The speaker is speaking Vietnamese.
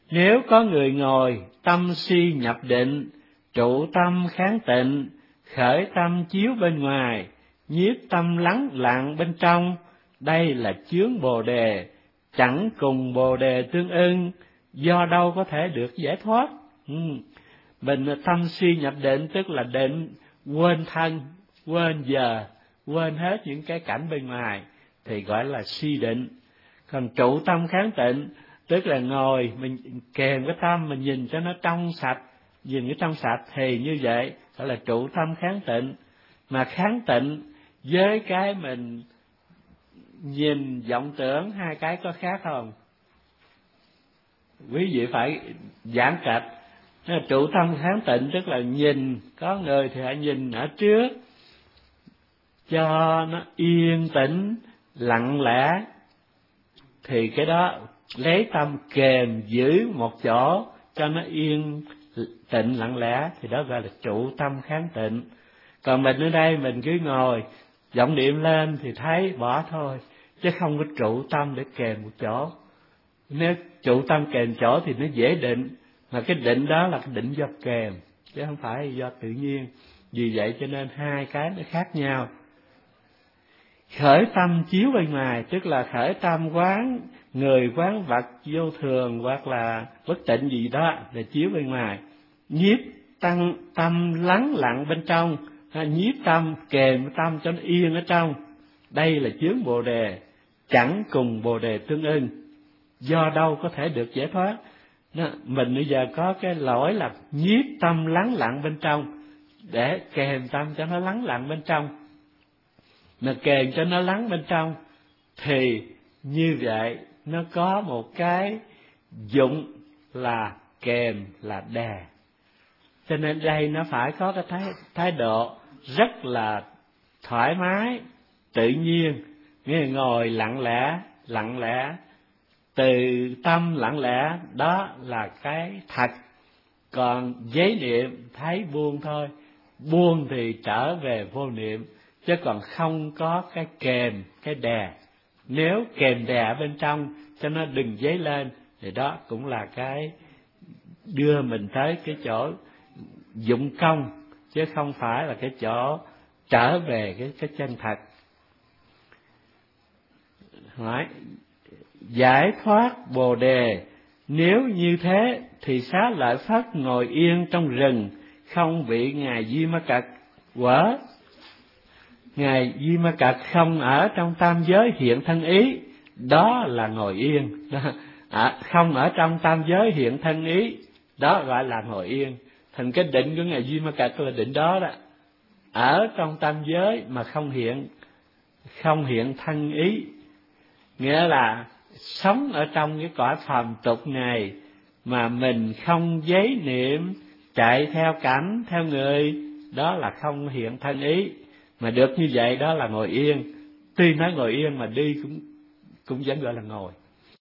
Nếu có người ngồi, tâm si nhập định, trụ tâm kháng tịnh, khởi tâm chiếu bên ngoài, nhiếp tâm lắng lặng bên trong, đây là chướng Bồ Đề, chẳng cùng Bồ Đề tương ưng, do đâu có thể được giải thoát. Mình tâm si nhập định tức là định quên thân, quên giờ, quên hết những cái cảnh bên ngoài thì gọi là si định. Còn trụ tâm kháng tịnh tức là ngồi mình kèm cái tâm mình nhìn cho nó trong sạch, nhìn cái trong sạch thì như vậy gọi là trụ tâm kháng tịnh. Mà kháng tịnh với cái mình nhìn vọng tưởng hai cái có khác không? Quý vị phải giảng trạch. Trụ tâm kháng tịnh tức là nhìn, có người thì hãy nhìn ở trước cho nó yên tĩnh lặng lẽ, thì cái đó lấy tâm kềm giữ một chỗ cho nó yên tịnh lặng lẽ thì đó gọi là trụ tâm kháng tịnh. Còn mình ở đây mình cứ ngồi vọng niệm lên thì thấy bỏ thôi, chứ không có trụ tâm để kềm một chỗ. Nếu trụ tâm kềm chỗ thì nó dễ định, mà cái định đó là cái định do kềm chứ không phải do tự nhiên. Vì vậy cho nên hai cái nó khác nhau. Khởi tâm chiếu bên ngoài tức là khởi tâm quán người, quán vật vô thường hoặc là bất tịnh gì đó để chiếu bên ngoài. Nhiếp tăng tâm lắng lặng bên trong, nhiếp tâm kềm tâm cho nó yên ở trong, đây là chướng Bồ Đề, chẳng cùng Bồ Đề tương ưng, do đâu có thể được giải thoát. Mình bây giờ có cái lỗi là nhiếp tâm lắng lặng bên trong, để kèm tâm cho nó lắng lặng bên trong. Mà kèm cho nó lắng bên trong thì như vậy nó có một cái dụng là kèm là đè. Cho nên đây nó phải có cái thái độ rất là thoải mái, tự nhiên, nghĩa là ngồi lặng lẽ, từ tâm lặng lẽ, đó là cái thật. Còn giấy niệm thấy buông thôi, buông thì trở về vô niệm, chứ còn không có cái kèm, cái đè. Nếu kèm đè ở bên trong cho nó đừng dấy lên thì đó cũng là cái đưa mình tới cái chỗ dụng công, chứ không phải là cái chỗ trở về cái chân thật. Hỏi giải thoát Bồ Đề, nếu như thế thì xá lợi Phất ngồi yên trong rừng, không bị ngài Di Ma Cật quở. Ngài Di Ma Cật không ở trong tam giới hiện thân ý, đó là ngồi yên. Không ở trong tam giới hiện thân ý, đó gọi là ngồi yên. Thành cái định của ngài Di Ma Cật là định đó đó. Ở trong tam giới mà không hiện thân ý, nghĩa là sống ở trong cái cõi phàm tục này mà mình không giấy niệm, chạy theo cảnh, theo người, đó là không hiện thân ý. Mà được như vậy đó là ngồi yên. Tuy nói ngồi yên mà đi cũng vẫn gọi là ngồi.